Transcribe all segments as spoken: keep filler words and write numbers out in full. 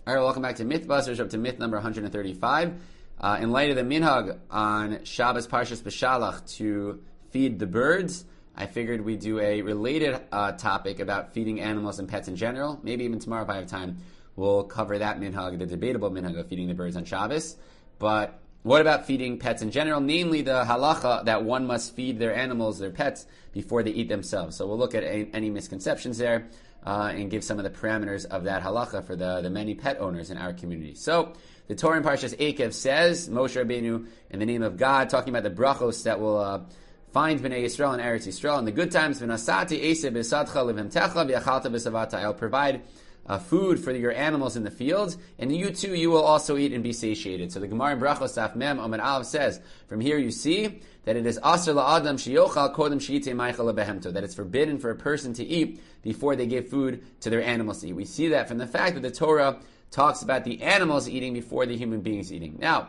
All right, welcome back to Mythbusters, up to myth number one hundred thirty-five. Uh, in light of the minhag on Shabbos Parshas Beshalach to feed the birds, I figured we'd do a related uh, topic about feeding animals and pets in general. Maybe even tomorrow if I have time, we'll cover that minhag, the debatable minhag of feeding the birds on Shabbos. But what about feeding pets in general? Namely, the halacha that one must feed their animals, their pets, before they eat themselves. So we'll look at a, any misconceptions there uh, and give some of the parameters of that halacha for the, the many pet owners in our community. So the Torah in Parshas Eikev says, Moshe Rabbeinu, in the name of God, talking about the brachos that will uh, find Bnei Yisrael and Eretz Yisrael in the good times. V'nasati eseh b'sadcha levemtecha v'yachalta b'savata. I'll provide uh, food for your animals in the fields, and you too, you will also eat and be satiated. So the Gemara in Brachos Daf Mem Amud Aleph says, from here you see that it is aser la'adam sheyochal kodem she'itei meichel lebehemto, that it's forbidden for a person to eat before they give food to their animals to eat. We see that from the fact that the Torah talks about the animals eating before the human beings eating. Now,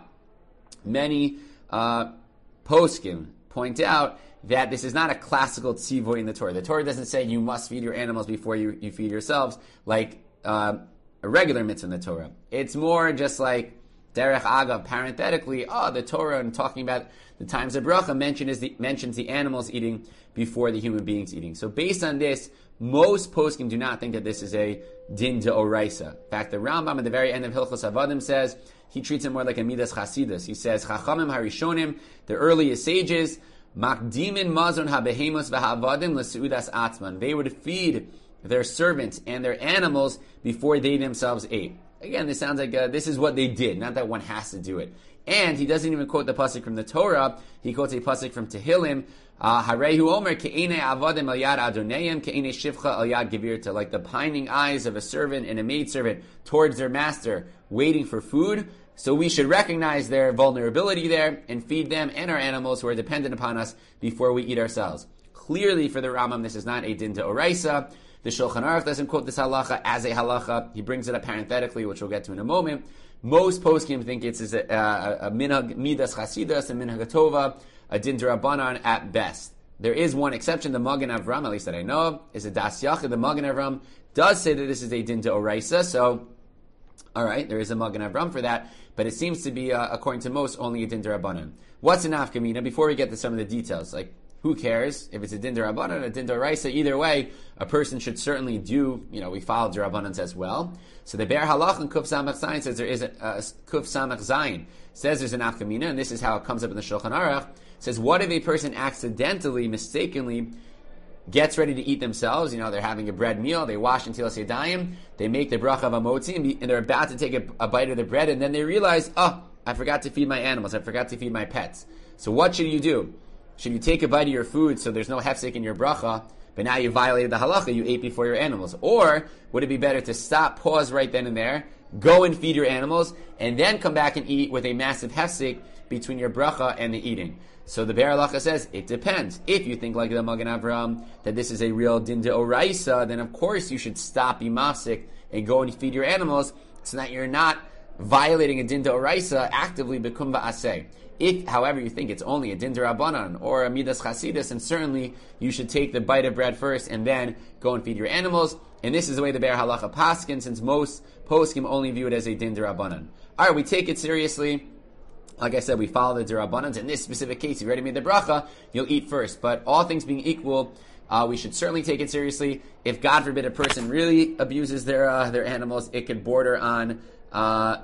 many uh, poskim point out that this is not a classical tzivoy in the Torah. The Torah doesn't say you must feed your animals before you, you feed yourselves like uh, a regular mitzvah in the Torah. It's more just like derech agav, parenthetically, oh, the Torah, and talking about the times of bracha, mention the, mentions the animals eating before the human beings eating. So based on this, most poskim do not think that this is a din de oraisa. In fact, the Rambam at the very end of Hilchos Avadim says, he treats it more like a midas chasidus. He says, chachamim harishonim, the earliest sages, makdimin mazon habehemos v'havadim l'seudas atzman. They would feed their servants and their animals before they themselves ate. Again, this sounds like uh, this is what they did, not that one has to do it. And he doesn't even quote the pasuk from the Torah. He quotes a pasuk from Tehillim. Harehu omer ke'enei avadim al yad adoneim ke'enei shivcha al yad gevirta, like the pining eyes of a servant and a maidservant towards their master, waiting for food. So we should recognize their vulnerability there and feed them and our animals who are dependent upon us before we eat ourselves. Clearly, for the Rambam, this is not a din to oraisa. The Shulchan Aruch doesn't quote this halacha as a halacha. He brings it up parenthetically, which we'll get to in a moment. Most poskim think it's a, a, a minhag midas chasidus, a minhag tova, a din d'Rabbanan at best. There is one exception. The Magen Avram, at least that I know of, is a das yachid. The Magen Avram does say that this is a din to oraisa. So, all right, there is a Magen Avram for that, but it seems to be, uh, according to most, only a din d'Rabbanan. What's an afkamina? Before we get to some of the details, like, who cares if it's a din d'Rabbanan or a din d'Oraisa? Either way, a person should certainly do, you know, we follow d'Rabbanans as well. So the Be'er Halach in Kuf Samach Zayin says there is a, uh, Kuf Samach Zayin says there's an afkamina, and this is how it comes up in the Shulchan Aruch. It says, what if a person accidentally, mistakenly, gets ready to eat themselves? You know, they're having a bread meal, they wash until Sedayim, they make the bracha of Amotzi, and, and they're about to take a, a bite of the bread, and then they realize, oh, I forgot to feed my animals, I forgot to feed my pets. So what should you do? Should you take a bite of your food so there's no hefsek in your bracha, but now you violated the halacha, you ate before your animals? Or would it be better to stop, pause right then and there, go and feed your animals, and then come back and eat with a massive hefsek between your bracha and the eating? So the Be'er Halacha says, it depends. If you think like the Magen Avram, that this is a real din de oraisa, then of course you should stop, be mafsik, and go and feed your animals, so that you're not violating a din de oraisa actively bekum ba'aseh. If, however, you think it's only a din d'Rabbanan or a midas chasidus, and certainly you should take the bite of bread first and then go and feed your animals. And this is the way the Be'er Halacha paskin, since most poskim only view it as a din d'Rabbanan. All right, we take it seriously. Like I said, we follow the d'Rabbanans. In this specific case, you already made the bracha, you'll eat first. But all things being equal, uh, we should certainly take it seriously. If, God forbid, a person really abuses their uh, their animals, it could border on uh,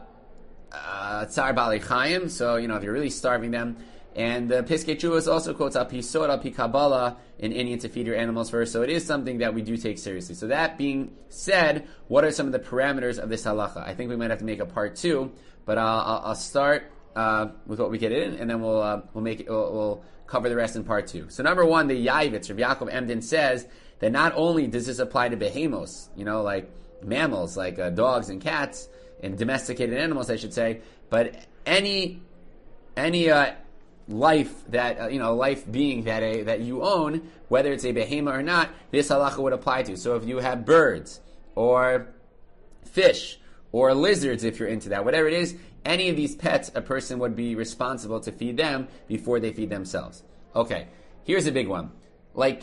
uh, tsar bali chayim. So, you know, if you're really starving them. And the Piskei Teshuvos also quotes al pi sod, al pi Kabbalah, in Indian to feed your animals first. So it is something that we do take seriously. So that being said, what are some of the parameters of this halacha? I think we might have to make a part two, but uh, I'll, I'll start Uh, with what we get in, and then we'll uh, we'll make it, we'll, we'll cover the rest in part two. So number one, the Yavitz, Rav Yaakov Emden says that not only does this apply to behemos, you know, like mammals, like uh, dogs and cats and domesticated animals, I should say, but any any uh, life that uh, you know, life being that a that you own, whether it's a behema or not, this halacha would apply to. So if you have birds or fish or lizards, if you're into that, whatever it is, any of these pets, a person would be responsible to feed them before they feed themselves. Okay, here's a big one. Like,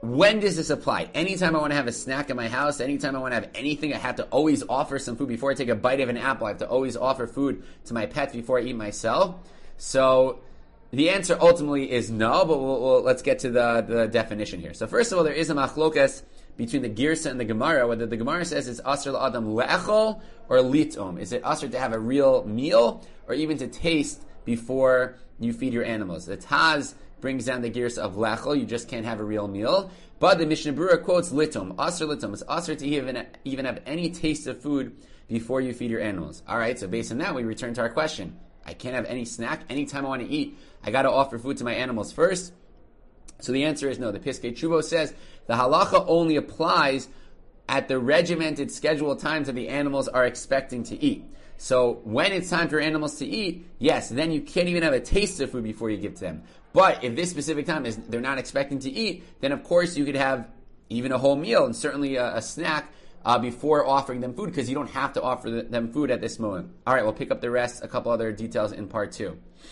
when does this apply? Anytime I want to have a snack in my house, anytime I want to have anything, I have to always offer some food. Before I take a bite of an apple, I have to always offer food to my pet before I eat myself. So the answer ultimately is no, but we'll, we'll, let's get to the, the definition here. So first of all, there is a machlokas between the Girsa and the Gemara, whether the Gemara says it's asr l'adam le'echol or litom. Is it asr to have a real meal or even to taste before you feed your animals? The Taz brings down the Girsa of lechol, you just can't have a real meal. But the Mishnah Berurah quotes litom, asr litom. It's asr to even, even have any taste of food before you feed your animals. Alright, so based on that, we return to our question. I can't have any snack anytime I want to eat. I got to offer food to my animals first. So the answer is no. The Piskei Tshuvo says the halacha only applies at the regimented scheduled times that the animals are expecting to eat. So when it's time for animals to eat, yes, then you can't even have a taste of food before you give to them. But if this specific time is they're not expecting to eat, then of course you could have even a whole meal and certainly a, a snack uh, before offering them food, because you don't have to offer them food at this moment. All right, we'll pick up the rest, a couple other details in part two.